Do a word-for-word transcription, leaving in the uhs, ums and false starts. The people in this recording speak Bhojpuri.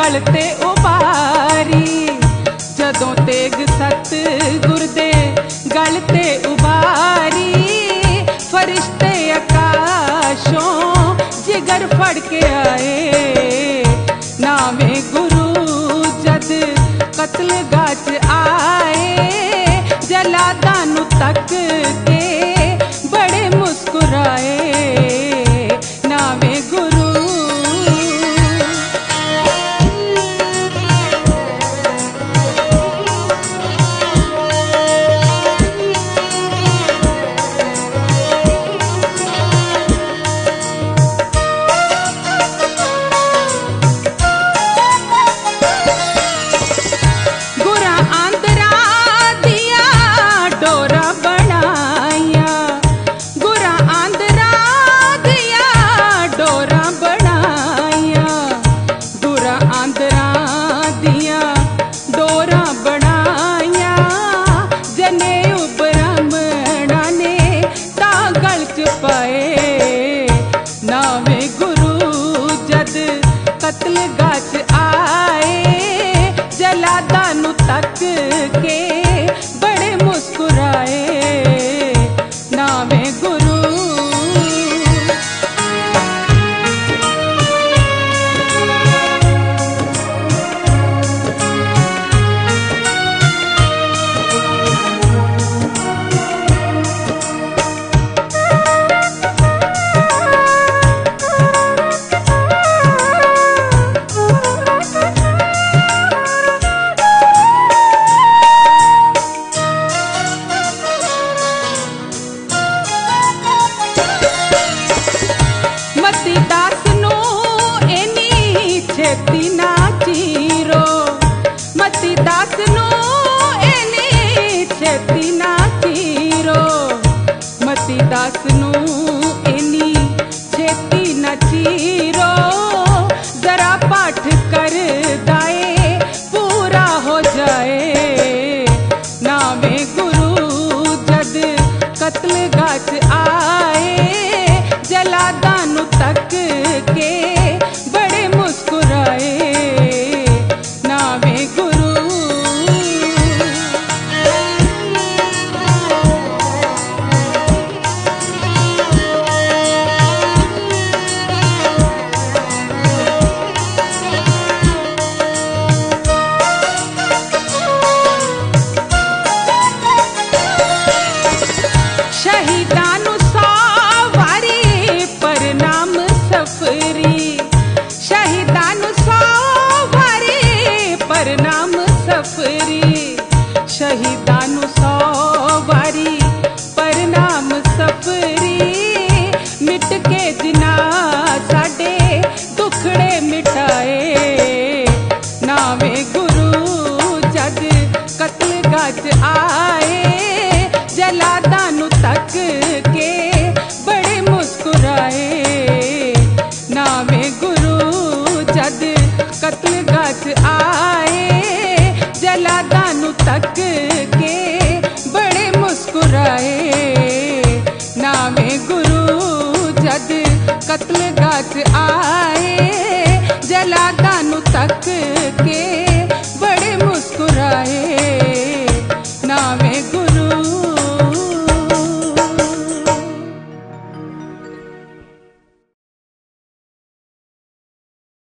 गल ते उबारी, जदों तेग सत गुर दे गल ते उबारी, फरिश्ते आकाशों जिगर फड़ के आए। नावे गुरु जद कत्ल गाच आए, जलादा नू तक के बड़े मुस्कुराए। नावे गुरु कत्ल गाच आए, जलादा नू तक के बड़े मुस्कुराए। नावे गुरु दास नू एनी छेती ना चीरो, मती दास नू एनी छेती ना चीरो, मती दास नू एनी छेती ना चीरो, जरा पाठ कर दाए पूरा हो जाए। नावे गुरु जद कत्ल गाच आए, जलादा नू तक के बड़े मुस्कुराए। नावे गुरु शहीदां नू शहीदां नू सौ वारी परनाम सफरी, शहीदां नू सौ वारी परनाम सफरी, मिट के जिना साडे दुखड़े मिटाए। नावे गुरु जद कत्ल गाच आए, जलादा नू तक के बड़े मुस्कुराए। नावे गुरु जद कत्ल गाच आए, जलादा नू तक के बड़े मुस्कुराए। नावे गुरु जद कत्ल गाच आए, जलादा नू तक के